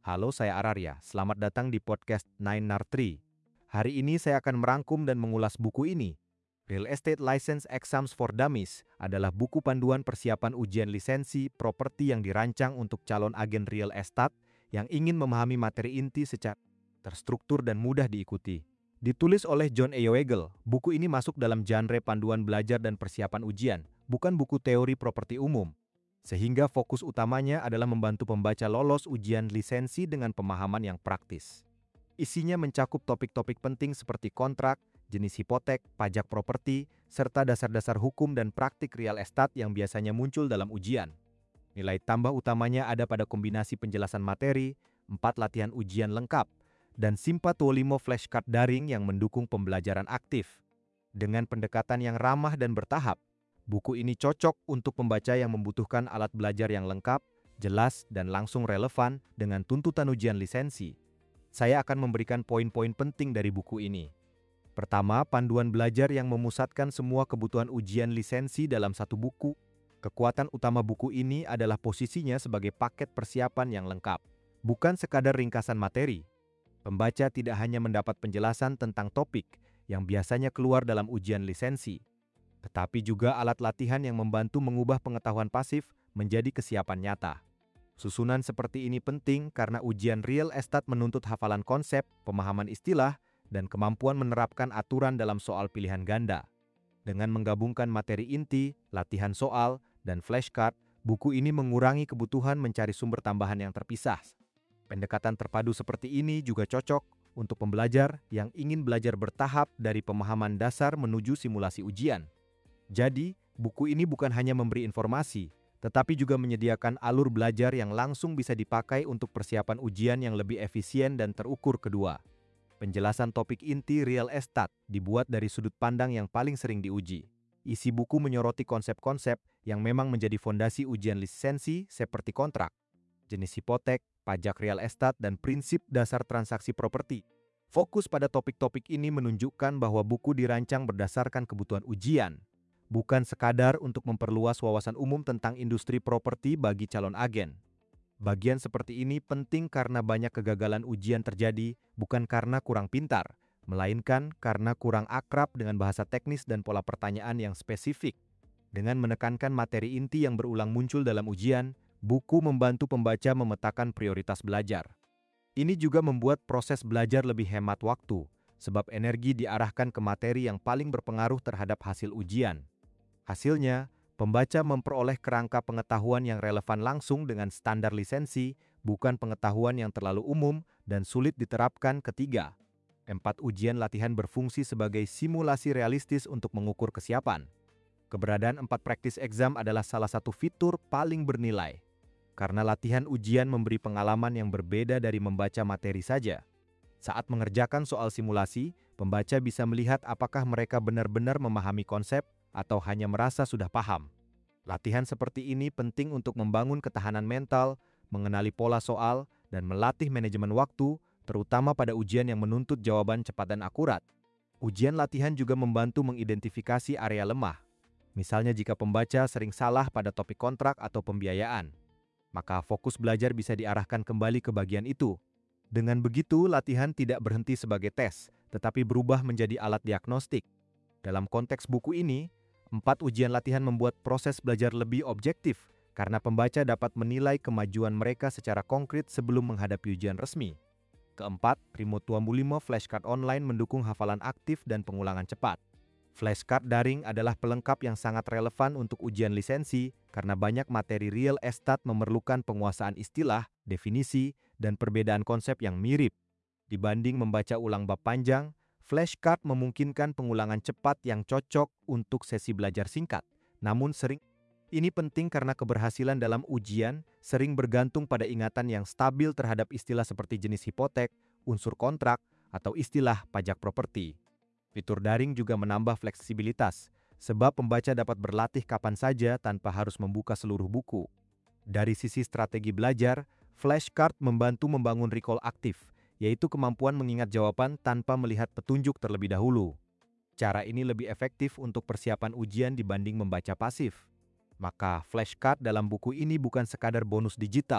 Halo, saya Ararya. Selamat datang di podcast Nine Nar 3. Hari ini saya akan merangkum dan mengulas buku ini. Real Estate License Exams for Dummies adalah buku panduan persiapan ujian lisensi properti yang dirancang untuk calon agen real estate yang ingin memahami materi inti secara terstruktur dan mudah diikuti. Ditulis oleh John A. Weigel, buku ini masuk dalam genre panduan belajar dan persiapan ujian, bukan buku teori properti umum. Sehingga fokus utamanya adalah membantu pembaca lolos ujian lisensi dengan pemahaman yang praktis. Isinya mencakup topik-topik penting seperti kontrak, jenis hipotek, pajak properti, serta dasar-dasar hukum dan praktik real estate yang biasanya muncul dalam ujian. Nilai tambah utamanya ada pada kombinasi penjelasan materi, 4 latihan ujian lengkap, dan Simpa 25 flashcard daring yang mendukung pembelajaran aktif. Dengan pendekatan yang ramah dan bertahap, buku ini cocok untuk pembaca yang membutuhkan alat belajar yang lengkap, jelas, dan langsung relevan dengan tuntutan ujian lisensi. Saya akan memberikan poin-poin penting dari buku ini. Pertama, panduan belajar yang memusatkan semua kebutuhan ujian lisensi dalam satu buku. Kekuatan utama buku ini adalah posisinya sebagai paket persiapan yang lengkap, bukan sekadar ringkasan materi. Pembaca tidak hanya mendapat penjelasan tentang topik yang biasanya keluar dalam ujian lisensi, tetapi juga alat latihan yang membantu mengubah pengetahuan pasif menjadi kesiapan nyata. Susunan seperti ini penting karena ujian real estate menuntut hafalan konsep, pemahaman istilah, dan kemampuan menerapkan aturan dalam soal pilihan ganda. Dengan menggabungkan materi inti, latihan soal, dan flashcard, buku ini mengurangi kebutuhan mencari sumber tambahan yang terpisah. Pendekatan terpadu seperti ini juga cocok untuk pembelajar yang ingin belajar bertahap dari pemahaman dasar menuju simulasi ujian. Jadi, buku ini bukan hanya memberi informasi, tetapi juga menyediakan alur belajar yang langsung bisa dipakai untuk persiapan ujian yang lebih efisien dan terukur. Kedua, penjelasan topik inti real estate dibuat dari sudut pandang yang paling sering diuji. Isi buku menyoroti konsep-konsep yang memang menjadi fondasi ujian lisensi seperti kontrak, jenis hipotek, pajak real estate, dan prinsip dasar transaksi properti. Fokus pada topik-topik ini menunjukkan bahwa buku dirancang berdasarkan kebutuhan ujian, bukan sekadar untuk memperluas wawasan umum tentang industri properti bagi calon agen. Bagian seperti ini penting karena banyak kegagalan ujian terjadi bukan karena kurang pintar, melainkan karena kurang akrab dengan bahasa teknis dan pola pertanyaan yang spesifik. Dengan menekankan materi inti yang berulang muncul dalam ujian, buku membantu pembaca memetakan prioritas belajar. Ini juga membuat proses belajar lebih hemat waktu, sebab energi diarahkan ke materi yang paling berpengaruh terhadap hasil ujian. Hasilnya, pembaca memperoleh kerangka pengetahuan yang relevan langsung dengan standar lisensi, bukan pengetahuan yang terlalu umum dan sulit diterapkan. Ketiga, 4 ujian latihan berfungsi sebagai simulasi realistis untuk mengukur kesiapan. Keberadaan 4 practice exam adalah salah satu fitur paling bernilai, karena latihan ujian memberi pengalaman yang berbeda dari membaca materi saja. Saat mengerjakan soal simulasi, pembaca bisa melihat apakah mereka benar-benar memahami konsep atau hanya merasa sudah paham. Latihan seperti ini penting untuk membangun ketahanan mental, mengenali pola soal, dan melatih manajemen waktu, terutama pada ujian yang menuntut jawaban cepat dan akurat. Ujian latihan juga membantu mengidentifikasi area lemah. Misalnya jika pembaca sering salah pada topik kontrak atau pembiayaan, maka fokus belajar bisa diarahkan kembali ke bagian itu. Dengan begitu, latihan tidak berhenti sebagai tes, tetapi berubah menjadi alat diagnostik. Dalam konteks buku ini, 4 ujian latihan membuat proses belajar lebih objektif karena pembaca dapat menilai kemajuan mereka secara konkret sebelum menghadapi ujian resmi. Keempat, Remote 25 flashcard online mendukung hafalan aktif dan pengulangan cepat. Flashcard daring adalah pelengkap yang sangat relevan untuk ujian lisensi karena banyak materi real estate memerlukan penguasaan istilah, definisi, dan perbedaan konsep yang mirip. Dibanding membaca ulang bab panjang, flashcard memungkinkan pengulangan cepat yang cocok untuk sesi belajar singkat. Namun ini penting karena keberhasilan dalam ujian sering bergantung pada ingatan yang stabil terhadap istilah seperti jenis hipotek, unsur kontrak, atau istilah pajak properti. Fitur daring juga menambah fleksibilitas, sebab pembaca dapat berlatih kapan saja tanpa harus membuka seluruh buku. Dari sisi strategi belajar, flashcard membantu membangun recall aktif, yaitu kemampuan mengingat jawaban tanpa melihat petunjuk terlebih dahulu. Cara ini lebih efektif untuk persiapan ujian dibanding membaca pasif. Maka flashcard dalam buku ini bukan sekadar bonus digital,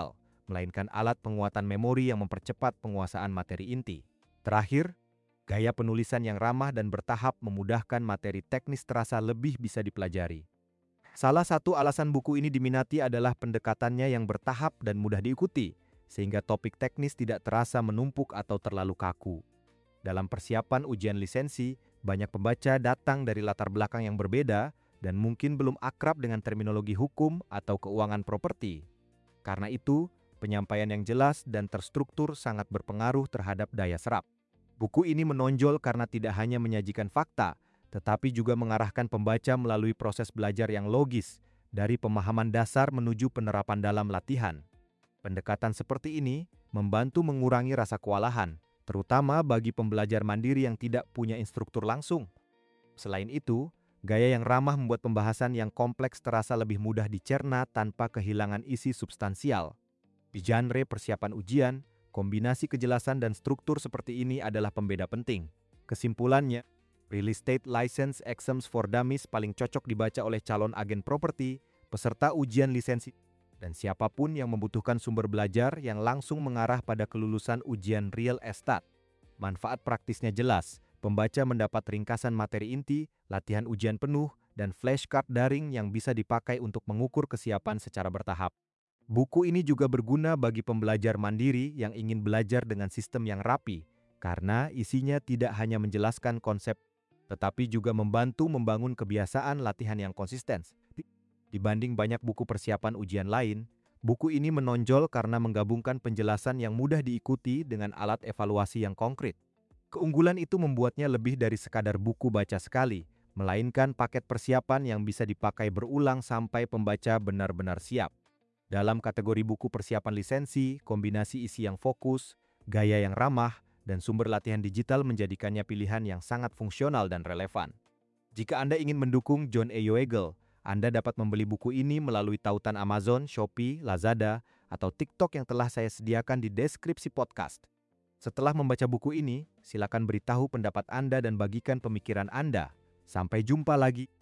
melainkan alat penguatan memori yang mempercepat penguasaan materi inti. Terakhir, gaya penulisan yang ramah dan bertahap memudahkan materi teknis terasa lebih bisa dipelajari. Salah satu alasan buku ini diminati adalah pendekatannya yang bertahap dan mudah diikuti, sehingga topik teknis tidak terasa menumpuk atau terlalu kaku. Dalam persiapan ujian lisensi, banyak pembaca datang dari latar belakang yang berbeda dan mungkin belum akrab dengan terminologi hukum atau keuangan properti. Karena itu, penyampaian yang jelas dan terstruktur sangat berpengaruh terhadap daya serap. Buku ini menonjol karena tidak hanya menyajikan fakta, tetapi juga mengarahkan pembaca melalui proses belajar yang logis, dari pemahaman dasar menuju penerapan dalam latihan. Pendekatan seperti ini membantu mengurangi rasa kewalahan, terutama bagi pembelajar mandiri yang tidak punya instruktur langsung. Selain itu, gaya yang ramah membuat pembahasan yang kompleks terasa lebih mudah dicerna tanpa kehilangan isi substansial. Di genre persiapan ujian, kombinasi kejelasan dan struktur seperti ini adalah pembeda penting. Kesimpulannya, Real Estate License Exams for Dummies paling cocok dibaca oleh calon agen properti, peserta ujian lisensi, dan siapapun yang membutuhkan sumber belajar yang langsung mengarah pada kelulusan ujian real estate. Manfaat praktisnya jelas, pembaca mendapat ringkasan materi inti, latihan ujian penuh, dan flashcard daring yang bisa dipakai untuk mengukur kesiapan secara bertahap. Buku ini juga berguna bagi pembelajar mandiri yang ingin belajar dengan sistem yang rapi, karena isinya tidak hanya menjelaskan konsep, tetapi juga membantu membangun kebiasaan latihan yang konsisten. Dibanding banyak buku persiapan ujian lain, buku ini menonjol karena menggabungkan penjelasan yang mudah diikuti dengan alat evaluasi yang konkret. Keunggulan itu membuatnya lebih dari sekadar buku baca sekali, melainkan paket persiapan yang bisa dipakai berulang sampai pembaca benar-benar siap. Dalam kategori buku persiapan lisensi, kombinasi isi yang fokus, gaya yang ramah, dan sumber latihan digital menjadikannya pilihan yang sangat fungsional dan relevan. Jika Anda ingin mendukung John A. Yoegel, Anda dapat membeli buku ini melalui tautan Amazon, Shopee, Lazada, atau TikTok yang telah saya sediakan di deskripsi podcast. Setelah membaca buku ini, silakan beritahu pendapat Anda dan bagikan pemikiran Anda. Sampai jumpa lagi.